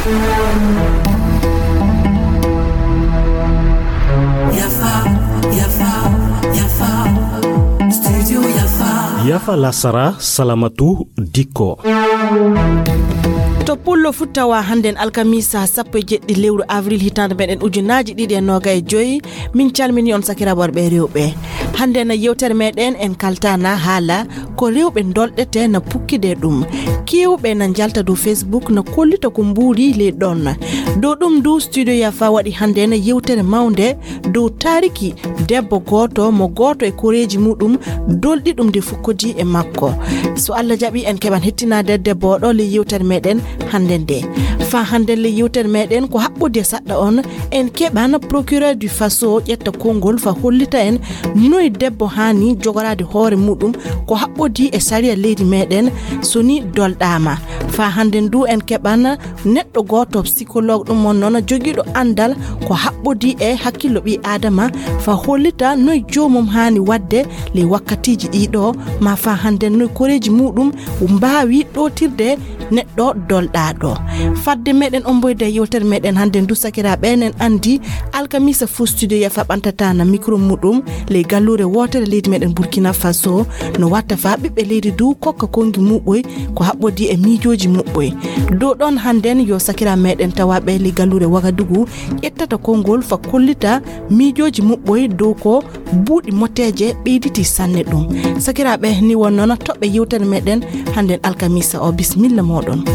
Yafa lasara salamatu dikko. To pullo futtawa handen alkamisa sappo jeddi lewru avril hitande meden ujunaji didi en noga e joyi min calmini on sakira worbe rewbe hande na yewtere meden en kaltana hala ko rewbe doldete na pukkide dum kewbe na jalta do Facebook na kollito ko mburi le don do dum du studio Yafa wadi hande na yewtere maunde do tariki debbo goto mo goto e koreji mudum doldi dum de fukkodi e makko so Allah jabi en keban hettinade debbo do le yewtere meden handende fa handele yewtere meden ko habbude sadda on en kebana procureur du faso yetta kongol fa hollita en noy debbo hani jogorade hoore mudum ko habbodi e sariya leydi meden soni doldama fa handen du en kebana neddo goto psychologue dum mon non jogido andal ko habbodi e hakkilo bi adama fa hollita noy jomum hani wadde le wakkatiji dido ma fa handen noy koreji mudum mbaawi dotirde neddo doldado fadde meden omboyde yewtere meden handen du sakira benen andi alkamisa fu studio Yafa bantata na micro mudum le galure wotere leydi meden Burkina Faso no watta fa bibbe leydi du kokka kongi muboy ko habbodi e mijoji muboy do don handen yo sakira meden tawabe le galure Wagadugu ettata kongol fa kollita mijoji muboy do ko budi moteje beyditi sanne dum sakira be ni wonno tobbe yewtere meden handen alkamisa o bismillah modon.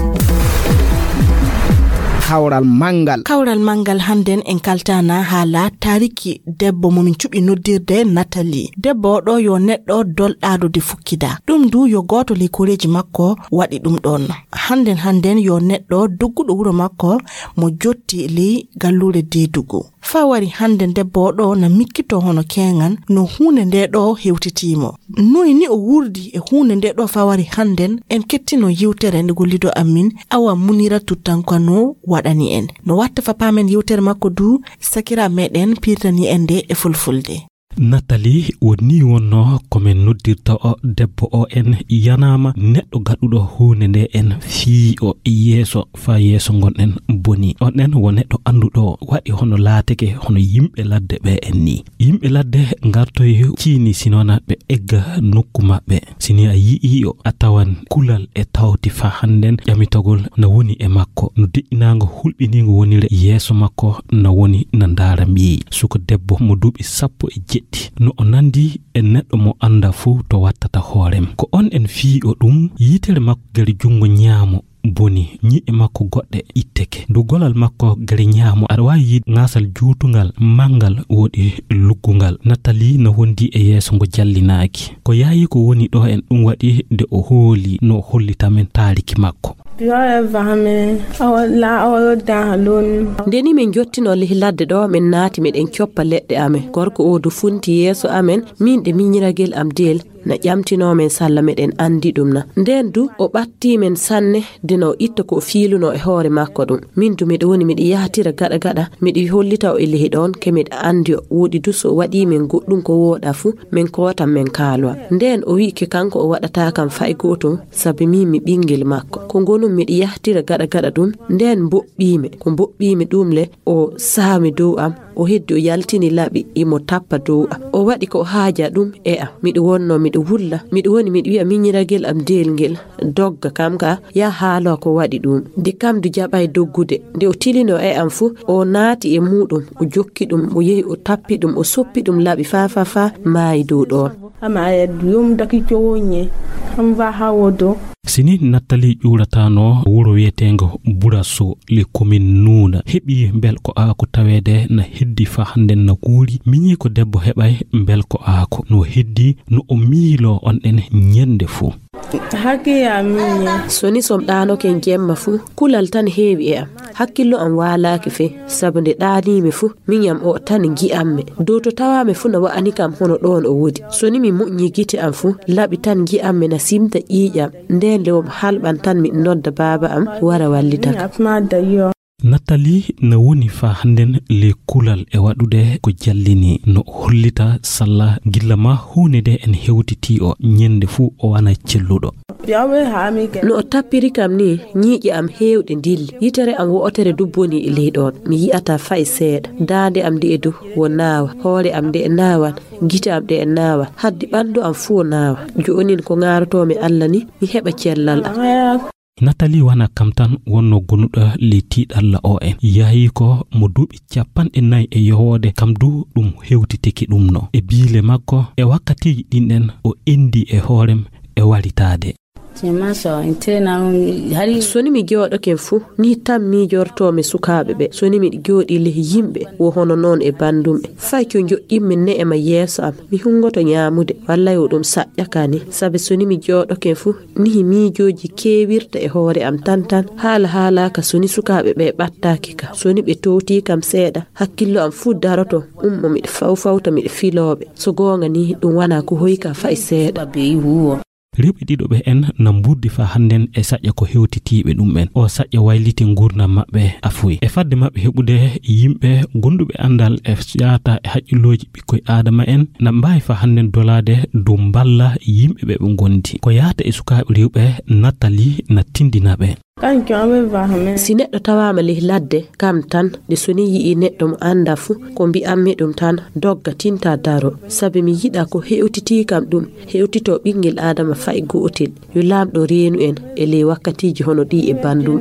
Kawral mangal handen en kaltana hala tariki debbo momin cubi noddirde Nathalie debbo do yo neddo doldado de fukkida dum du yo goto le koreji makko wadi dum don handen yo neddo doggudo wuro makko mo jotti li gallure dedugo fawari handen debbo do na mikkito hono kengan no hunde nde do hewtitimo noy ni o wurdi e hunde nde do fawari handen en kettino yewtere nde gollido amin awa Munira Tutankano wadani en no watta fa pamen yewtere makko du sakira meden pirtani ende e fulfulde. Nathalie woni wonno komen noddirta o debbo o en yanama neddo gadudo hunde nde en fi o yeso fa yeso gonen boni onen woneddo andudo wadi hono laateke hono yimbe ladde be en ni yimbe ladde ngartoy ciini sinona be egga nokku mabbe sini a yi o atawan kulal e tawti fa handen yamitogol na woni e makko no diinango hulbiningo wonire yeso makko na woni na ndara mi suko debbo mo dubi sappo e no onandi en neddo mo anda fu to wattata horem ko on en fi o dum yitere makko gari jungo nyaamo boni nyi e makko godde itteke do golal makko gari nyaamo ar wayi ngasal juutungal mangal wodi luggungal Nathalie no wondi e yeso ngo jallinaaki ko yayi ko woni do en dum wadi de o hooli no hollitamen tariki makko. Deni min jottino ladde do min naati meden cioppa ledde amen gorko o do funti yeso amen min de minyiragel am del na jamtino men salla meden andi dum na den du o batti men sanne dino itto ko fiiluno e hoore makko dum min du mi woni mi yahatira gada mi hollita o elehi don kemed andi wodi du so wadi men goddum ko woda fu men ko wata men kalwa den o wi ke kanko o wadata kam fay goto sabi mi bingel makko ko gonu mi yahatira gada dum den bobbimi dum le o saami do am o heddo yaltini labi imo tappa do o wadi ko haaja dum e am mi wonno mi wulla mi woni mi wi'a minyiragel am delgel dogga kamka ya haalo ko wadi dum de kam du jabay doggude de o tilino e am fu o naati e mudum o jokki dum o yehi o tappi dum o soppi dum labi fa mai do don ama e dum daki cowonye am va hawodo. Sini Nathalie juuratano wuro wetengo Buraso le commune Nuna hebi bel ko ako tawede na heddi fa handen na kuuri minyi ko debbo hebay bel ko ako no heddi no o miilo on en nyende fu hake ya minya soni som dano ken gemma fu kulal tan heewi e am hakkillo am walaaki fe sabunde daani me fu minyam o tan gi amme do to tawa me fu na wa'ani kam hono don o wodi soni mi munyi gite am fu labi tan gi amme na simta ƴiƴam nden lew halban tan mi nodda baba am wara wallita Nathalie na woni fa handen le kulal e wadude ko jallini no hollita salla gillama hunede en hewtiti o nyende fu o wana celludo. No o tappiri kam ni ñiiƴe am heewɗe dilli yitere am wo'otere dubboni e ley ɗon mi yi'ata fay seeɗa daande am de e dow wo naawa hoore am de e naawan gite am de e naawa haddi ɓanndu am fuu o naawa jonin ko ŋaarotomi Allah ni mi heɓa cellal am. Nathalie wana kam tan wonno gonuɗo le tiiɗalla o en yahi ko mo duuɓi 4 e yohode kam du ɗum hewtitiki ɗum no e biile makko e wakkatiji ɗinɗen o endi e hoorem e walitade. Soni mi jooɗoken fu ni tan miijortomi sukaaɓe ɓe soni miɗi jooɗi le yimɓe wo hono noon e bandumɓe fay ko joƴƴinmi ne'ema yeeso am mi hungoto ñaamude walla yo ɗum saƴƴaka ni sabi soni mi jooɗoken fu ni miijoji keewirta e hoore am tan haalaka soni sukaaɓe ɓe ɓattaki ka soni ɓe towti kam seeɗa hakkillo am fu daroto ummo miɗe fawfawta miɗe filooɓe so goonga ni ɗum wana ko hoyka fay seeɗa. Rewɓe ɗiɗoɓe en na mbuddi fa handen e saƴƴa ko hewtitiɓe ɗum en o saƴƴa wayliti gurdam maɓɓe afuy e fadde maɓɓe heɓude yimɓe gonduɓe andal e yaata e haqqilloji ɓikkoye adama en na mbawi fa handen dolade dow balla yimɓe ɓe ɓe gondi ko yaata e sukaɓe rewɓe Nathalie na tindinaɓe. Si neɗɗo tawama ley ladde kam tan de soni yi'i neɗɗo mo anda fu ko mbi'ammi ɗum tan dogga tinta daro sabi mi yiɗa ko hewtiti kam ɗum hewtito ɓinguel adama fay gotel yo lamɗo reenu en e ley wakkatiji hono ɗi e bandum.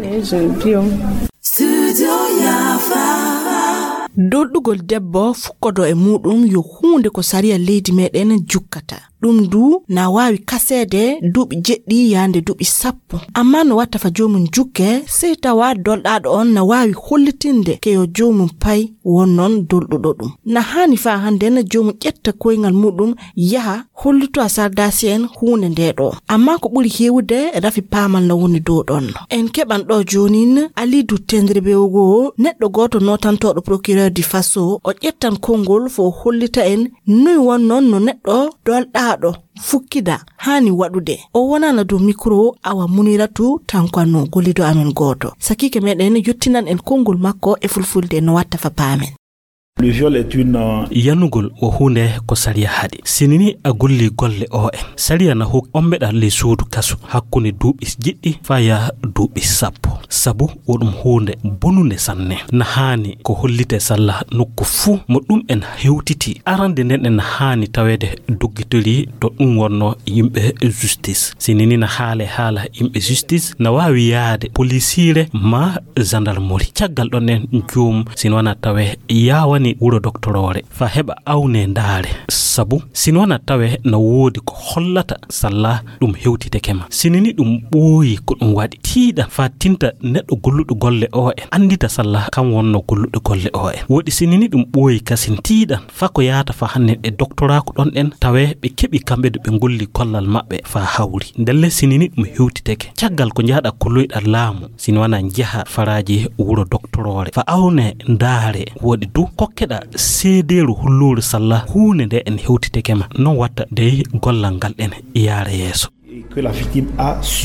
Dolɗugol debbo fukkodo e muɗum yo hunde ko sariya leydi meɗen jukkata. Ɗum du na wawi kasede duuɓi jeɗɗi yande duuɓi 10 amma no watta fa jomum jukke sey tawa dolɗaɗo on na wawi hollitinde ke yo jomum pay wonnon dolɗuɗo ɗum na hani fa handen jomum ƴetta koyngal muɗum yaha hollito a sardasi en hunde nde ɗo amma ko ɓuri hewude rafi pamal no woni dow ɗon en keɓan ɗo jonin Alidou Tendre Bewgo neɗɗo goto notantoɗo procureur du Faso o ƴettan kongol fo hollita en noy wonnon no neɗɗo dolɗa ɗo fukkida hani waɗude o wonana dow micro Awa Muniratu tankwano golido amen goto sakike meɗen yottinan en kongol makko e fulfulde no watta fa paamen. Le viol est une yanugol o hunde ko sariya haɗi sinini a golli golle o en sariya na hok ombeɗa le suudu kasu hakkunde duuɓi jiɗɗi faya duuɓi 10 sabu woɗum hunde bonunde sanne na hani ko hollite salla nokku fu mo ɗum en hewtiti arande nden en hani tawede doggitori to ɗum wonno yimɓe justice sinini na haala yimɓe justice na wawi yaade polisire ma gendarmerie caggal ɗon en joom sin wana tawe yawani wuro doctorore fa heba awne ndaare sabu sin wana tawe na woodi ko hollata salla ɗum hewtite kema sinini ɗum ɓooyi ko ɗum waɗi tiiɗa fa tinta neɗɗo golluɗo golle o en andita salla kam wonno golluɗo golle o en woodi sinini ɗum ɓooyi kasin tiiɗan fa ko yaata fa hannen e doctorat ko ɗon en tawe ɓe keɓi kamɓe do ɓe golli gollal maɓɓe fa hawri ndelle sinini ɗum hewtiteke caggal ko jaaɗa kolloyɗa laamu sin wana jaha faraji wuro doctorore fa awne ndaare woodi du kokkeɗa seederu hulluru salla hunde nde en hewtiteke ma non watta de gollal ngal en yaara yeeso que la victime a su.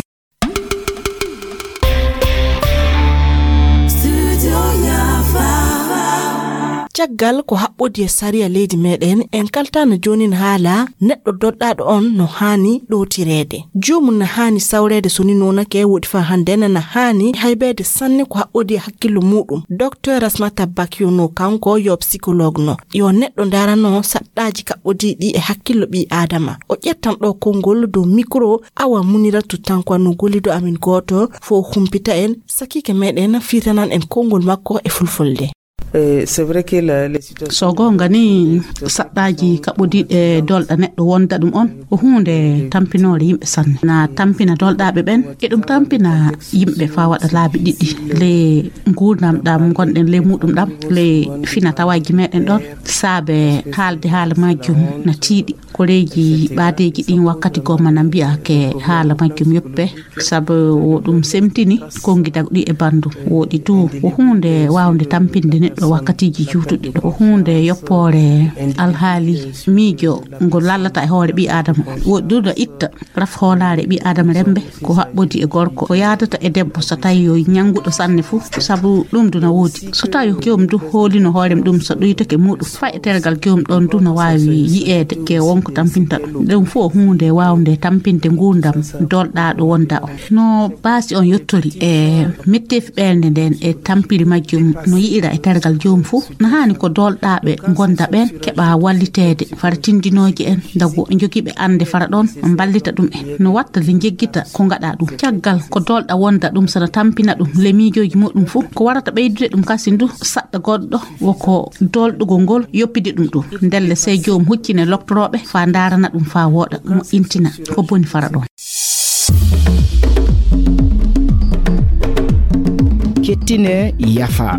caggal ko haɓɓodi e sariya leydi meɗen en kaltano jonin haala neɗɗo doɗɗaɗo on no hani ɗotirede jomum na hani sawrede soni nonake woɗi fa handen na hani haybede sanne ko haɓɓodi e hakkillo muɗum docteur Rasmata Bakiono kanko yo psychologue no yo neɗɗo darano saɗɗaji kaɓɓodi ɗi e hakkillo ɓi adama o ƴettan ɗo kongol dow micro Awa Muniratu tankwano golido amin goto fo humpita en sakike meɗen fitanan en kongol makko e fulfulde. C'est vrai que les situations so gonga ni saddaji kabodiɗe dolɗa neɗɗo wonda ɗum on ko hunde tampinore yimɓe sanne na tampina dolɗaɓe ɓen e ɗum tampina yimɓe fa waɗa laabi ɗiɗi le gurdam ɗam gonɗen le muɗum ɗam le fina tawaji meɗen ɗon saabe haalde haala majjum na tiiɗi koreji baadeji ɗin wakkati goma na mbi'a ke haala majjum yoppe sabu woɗum semtini kongidagɗi e bandu woɗi du o hunde wawde tampinde neɗɗo wakkatiji juutuɗi ɗo o hunde yoppore alhaali miijo ngo lallata e hoore ɓi adama woɗi duɗo itta raf hoolare ɓi adama rembe ko haɓɓodi e gorko ko yadata e debbo so tawi yo ñanguɗo sanne fuu sabu ɗum duna woodi so tawi jomum du hoolino hoorem ɗum so ɗoytake muɗum fay tergal jomum ɗon du no wawi yi'ede ke wonko tampinta ɗum fof hunde wawde tampinde ngurdam dolɗaɗo wonda o no baasi on yettori e mettefi ɓerde nden e tampiri majjum no yi'ira e tergal jomum fuu no hani ko dolɗaɓe gonda ɓen keɓa wallitede fara tindinoji en dago jogiiɓe ande fara ɗon ballita ɗum en no watta le jeggita ko gaɗa ɗum caggal ko dolɗa wonda ɗum sana tampina ɗum le miijoji muɗum fuu ko warata ɓeydude ɗum kasi ndu saɗɗa goɗɗo woko dolɗugol ngol yoppide ɗum ɗum ndelle sey jomum huccine loktoroɓe fa darana ɗum fa woɗa moƴƴintina ko boni fara ɗon. kettine yafa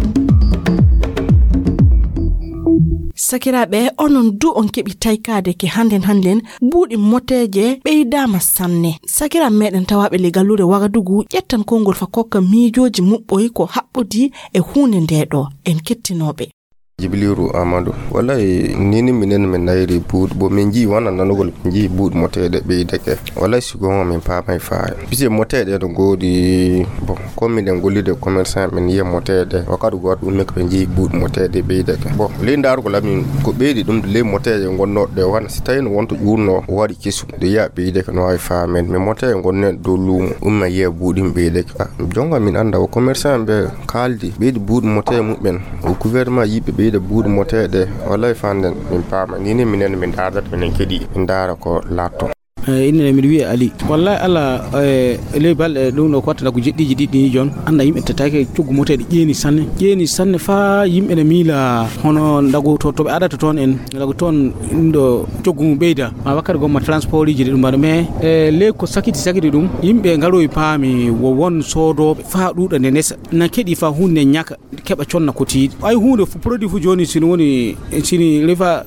sakiraɓe onon du on keɓi taykade ke hannden buuɗi moteje ɓeydama sanne sakira meɗen tawaɓe le gallure Wagadugu ƴettan kongol fa kokka miijoji muɓɓoyi ko haɓɓodi e hunde ndeɗo en kettinoɓe. Jibiliru Amadou wallahi nini minen men nayri buud bo min ji wana nanugol ji buud motede beydeke wallahi sigongo min paamay faaya bise motede do godi bon comme min golide commerçant men yi motede wakadu god dum ko ji buud motede beydeke bon le ndar ko lamin ko beydi dum le motede gonnodde wana si tayin wonto jurno wadi kisu de ya beydeke no ay faamen me motede gonne do lumo umma ye buudim beydeke jonga min anda o commerçant be kaldi beydi buud motede mumben o gouvernement yibe de buud motede wallahi fanden min paama ni minen min dadat minen kedi min dara ko latto inne mi wi Ali wallahi ala le balde dum no kota ko jeddiji didi jon anda yimbe tatake cuggu motede jeeni sanne fa yimbe ne mila hono dago to be adata ton en dago ton ndo cuggu mu beyda ma wakkar gomma transport ji dum bar me le ko sakiti dum yimbe ngaroy paami wo won sodobe fa duda ne nesa na kedi fa hunde nyaka keba conna ko ti ay hunde fu produit fu joni sin woni sini refa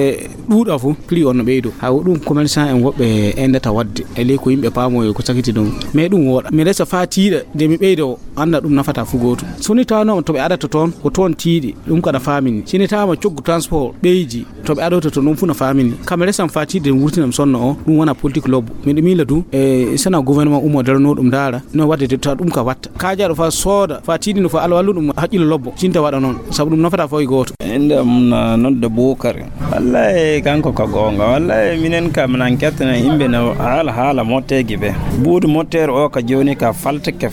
duda fu pli on beydo ha dum commerçant en wobbe endata wadde ele ko yimbe paamo ko sakiti dum me dum woda mi resa fa tiida de mi beydo anda dum nafata fu goto soni tawno to be adata ton ko ton tiidi dum kada famini sini tawma coggu transport beiji to be adota to dum fu na famini kamere sam fa tiide wurtinam sonno o dum wona politique lobo mi mila du sana gouvernement umo darno dum dara no wadde to dum ka watta ka jaado fa soda fa tiidi no fa alwalu dum hakkilo lobo cinta wada non sabu dum nafata fo goto ende nodde Bokar wallahi kanko ka gonga wallahi minen kam nan ketna imbe na hala motegi be buudu moteur o ka joni ka faltake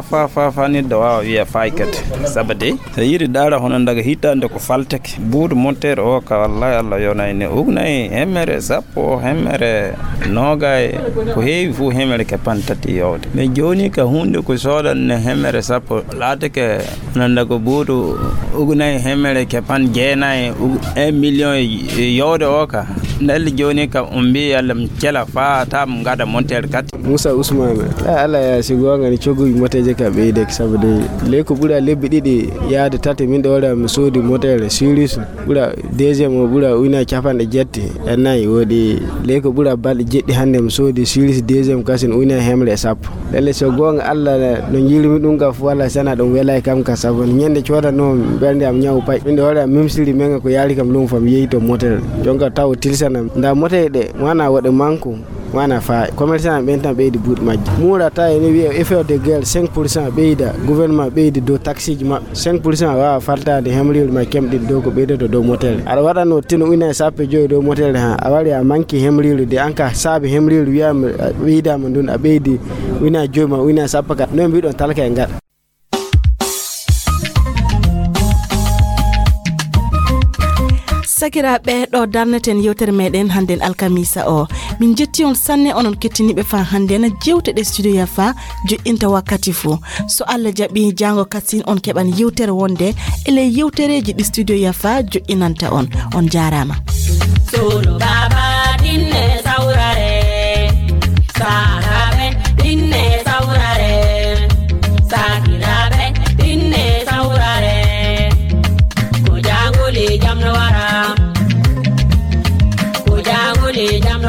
fa ni da wa wiya faykat sabade yiri dara honon daga hitande ko faltake buudu moteur o ka wallahi Allah yonayne ugnay hemere sappo hemere nogay ko heewi fu hemere ke pantati yode me joni ka hunde ko sodan ne hemere sappo latake nan daga buudu ugnay hemere ke pan jeenay 1 million yode o ka dal joni ka umbi yalla kela fa tam ngada monter kat Musa Usman ala ya sigo ngani chogu moteje ka be de sabude le ko bura lebbi didi yaade tate min do wala mi sodi motel series bura deuxième bura una chafande jetti enay wodi le ko bura balde jeddi hande mi sodi series deuxième kasin una hemre sap lele so gonga alla no jilimi dum ga fu wala sana dum wela kam ka sabon nyende choda no bernde am nyaaw pay min do wala même siri menga ko yali kam lum fam yeyi to motel jonga taw tilsana nda motede wana wada manko wana fa commerçant ben tan beydi buud majji mura ta ene wi effort de guerre 5% beyda gouvernement beydi do taxi ji ma 5% wa fartade hemril ma kemdi do ko beyda do motel ara wadano tino una sappe joy do motel ha awari a manki hemril de anka sabe hemril wiya beyda ma dun a beydi una joy ma una sapaka no mbi don talaka en gada sakiraɓe ɗo darneten yewtere meɗen hannden alkamisa o min jetti on sanne onon kettiniɓe fa hannden jewteɗe studio yafa joƴƴinta wakkati fuu so Allah jaɓi jango kasin on keɓan yewtere wonde ele yewtereji ɗi studio yafa joƴƴinanta on jarama solo baba dinne saurare sahabe dinne saurare sakiraɓe dinne saurare ko jagole jamno wara ko jagole jam